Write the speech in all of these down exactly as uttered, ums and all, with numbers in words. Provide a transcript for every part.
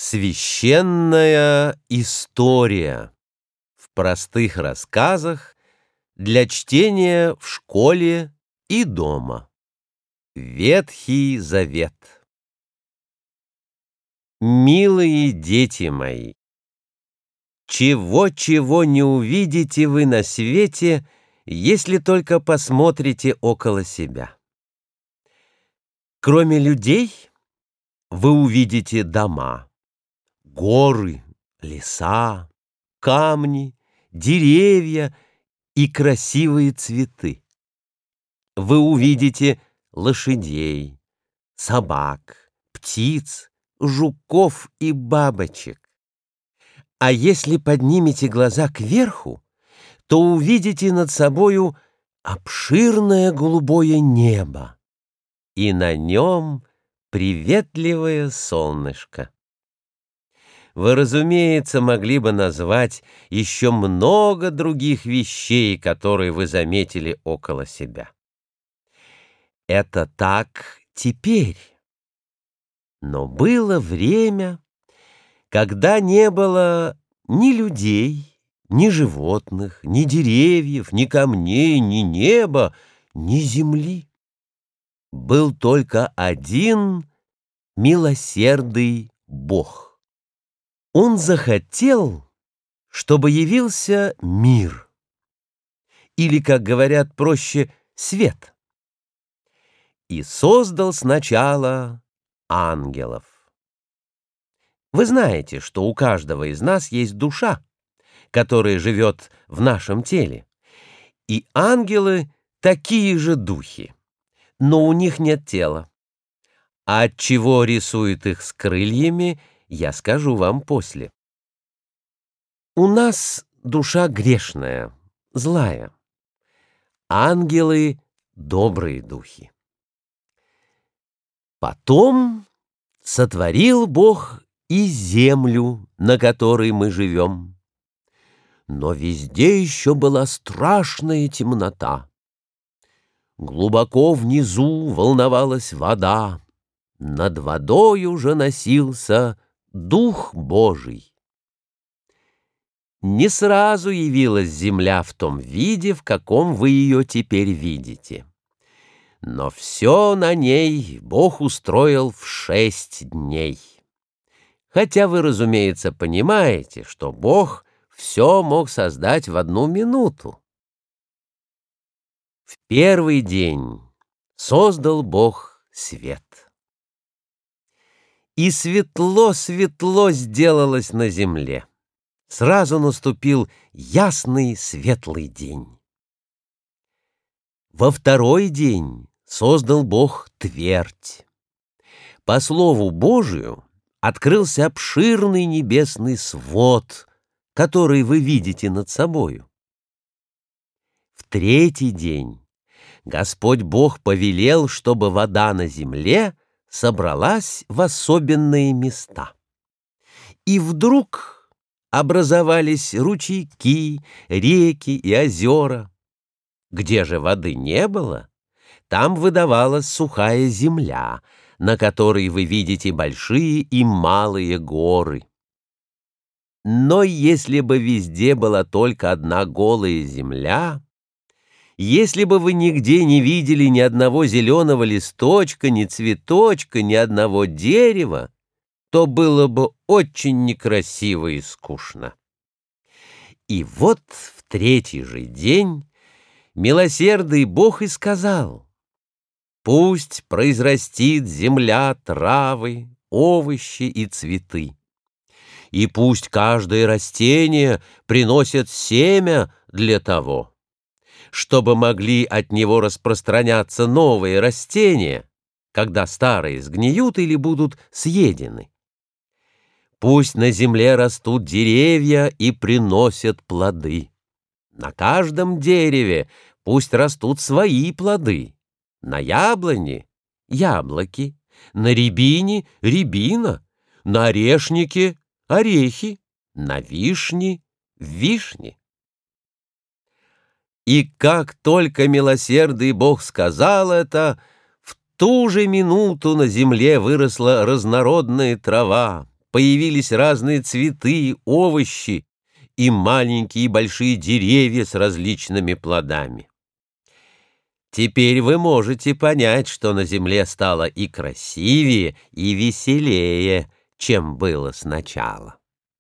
Священная история в простых рассказах для чтения в школе и дома. Ветхий Завет. Милые дети мои, чего-чего не увидите вы на свете, если только посмотрите около себя. Кроме людей вы увидите дома, горы, леса, камни, деревья и красивые цветы. Вы увидите лошадей, собак, птиц, жуков и бабочек. А если поднимете глаза кверху, то увидите над собою обширное голубое небо, и на нем приветливое солнышко. Вы, разумеется, могли бы назвать еще много других вещей, которые вы заметили около себя. Это так теперь. Но было время, когда не было ни людей, ни животных, ни деревьев, ни камней, ни неба, ни земли. Был только один милосердный Бог. Он захотел, чтобы явился мир, или, как говорят проще, свет, и создал сначала ангелов. Вы знаете, что у каждого из нас есть душа, которая живет в нашем теле, и ангелы такие же духи, но у них нет тела. А отчего рисует их с крыльями, я скажу вам после. У нас душа грешная, злая. Ангелы — добрые духи. Потом сотворил Бог и землю, на которой мы живем. Но везде еще была страшная темнота. Глубоко внизу волновалась вода, над водой уже носился Дух Божий. Не сразу явилась земля в том виде, в каком вы ее теперь видите. Но все на ней Бог устроил в шесть дней. Хотя вы, разумеется, понимаете, что Бог все мог создать в одну минуту. В первый день создал Бог свет. И светло-светло сделалось на земле. Сразу наступил ясный светлый день. Во второй день создал Бог твердь. По слову Божию открылся обширный небесный свод, который вы видите над собою. В третий день Господь Бог повелел, чтобы вода на земле собралась в особенные места. И вдруг образовались ручейки, реки и озера. Где же воды не было, там выдавалась сухая земля, на которой вы видите большие и малые горы. Но если бы везде была только одна голая земля, если бы вы нигде не видели ни одного зеленого листочка, ни цветочка, ни одного дерева, то было бы очень некрасиво и скучно. И вот в третий же день милосердный Бог и сказал: «Пусть произрастит земля травы, овощи и цветы, и пусть каждое растение приносит семя для того, чтобы могли от него распространяться новые растения, когда старые сгниют или будут съедены. Пусть на земле растут деревья и приносят плоды. На каждом дереве пусть растут свои плоды. На яблоне — яблоки, на рябине — рябина, на орешнике — орехи, на вишне — вишни». И как только милосердный Бог сказал это, в ту же минуту на земле выросла разнородная трава, появились разные цветы, овощи и маленькие и большие деревья с различными плодами. Теперь вы можете понять, что на земле стало и красивее, и веселее, чем было сначала.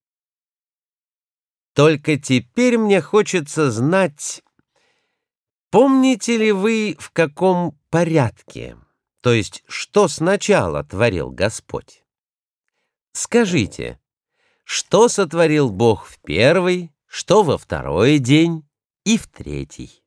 Только теперь мне хочется знать, помните ли вы, в каком порядке, то есть что сначала творил Господь? Скажите, что сотворил Бог в первый, что во второй день и в третий?